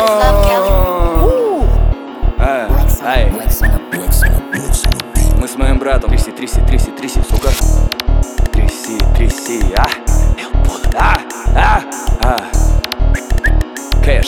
Эй, мы с моим братом тряси, сука. Тряси, Кэш.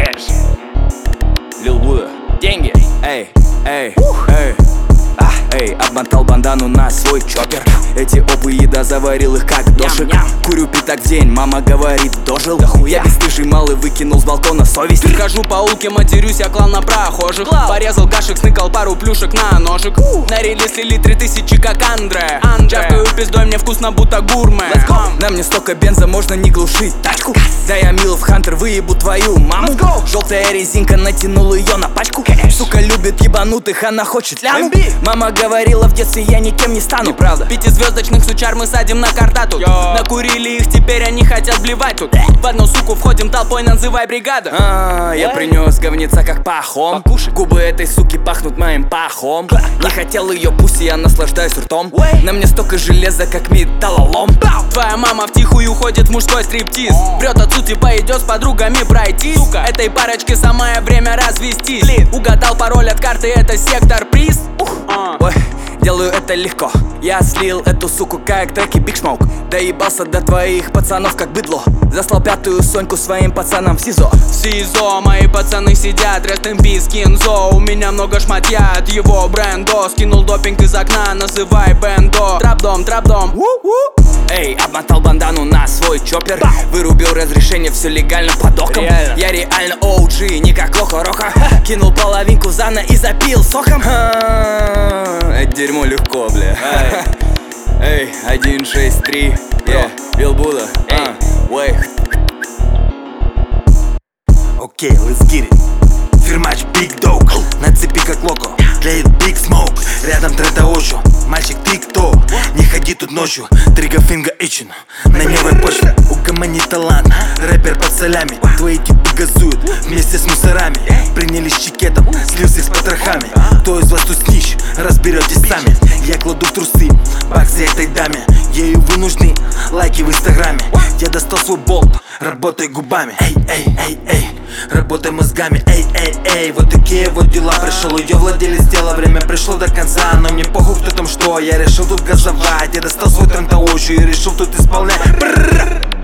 Лил Буда. Деньги. Эй, обмотал бандану на свой чоппер. Эти опы еда заварил их как дошик. Курю пятак в день, мама говорит, дожил. Я бесстыжий малый выкинул с балкона совесть. Хожу по улке, матерюсь, я клал на прохожих. Порезал гашек, сныкал пару плюшек на ножик. На реле слили 3000, как Андре. Чавкаю пиздой, мне вкусно, будто гурме. На мне столько бенза, можно не глушить тачку. Да я Милов Хантер, выебу твою маму. Желтая резинка, натянул ее на пачку. Сука любит ебанутых, она хочет ляму. Мама говорила в детстве, я никем не стану. Неправда. Пятизвездочных сучар мы садим на картату. Накурили их, теперь они хотят блевать тут. В одну суку входим толпой, называй бригада. Я принес говнеца как пахом. Губы этой суки пахнут моим пахом. Не хотел ее, пусть я наслаждаюсь ртом. На мне столько железа, как металлолом. Твоя мама втихую ходит в мужской стриптиз. Врет отцу, типа идет с подругами пройти. Этой парочке самое время развестись. Угадал пароль от карты, это сектор приз. Ой, делаю это легко. Я слил эту суку как треки Big Smoke. Доебался до твоих пацанов как быдло. Заслал пятую Соньку своим пацанам в СИЗО. В СИЗО мои пацаны сидят, rest in peace, Кинзо. У меня много шматья от его бренда. Скинул допинг из окна, называй бендо. Трап-дом. Эй, обмотал бандану на свой чоппер. Вырубил разрешение, все легально под оком. Я реально OG, не как Лоха-Роха. Кинул половинку в зана и запил соком. Это дерьмо легко, бля. Эй, 163, Лил Буда. Окей, let's get it. Фирмач Big Dog, на цепи как локо. Тлеет Big Smoke, рядом Трета Ошо. Мальчик, ты кто? Не ходи тут ночью. Трига финга ичину на невой почве. Угомони талант, рэпер под солями. Твои типы газуют вместе с мусорами. Принялись чекетом, слился с потрохами. Кто из вас тут снищ, разберетесь сами. Я кладу в трусы баксы этой даме. Ею вы нужны, лайки в инстаграме. Я достал свой болт, работай губами. Эй, работай мозгами. Эй, вот такие вот дела. Пришел ее владелец тела, время пришло до конца. Но мне похуй, кто там что, я решил тут газовать. Я достал свой Трента Ошо и решил тут исполнять.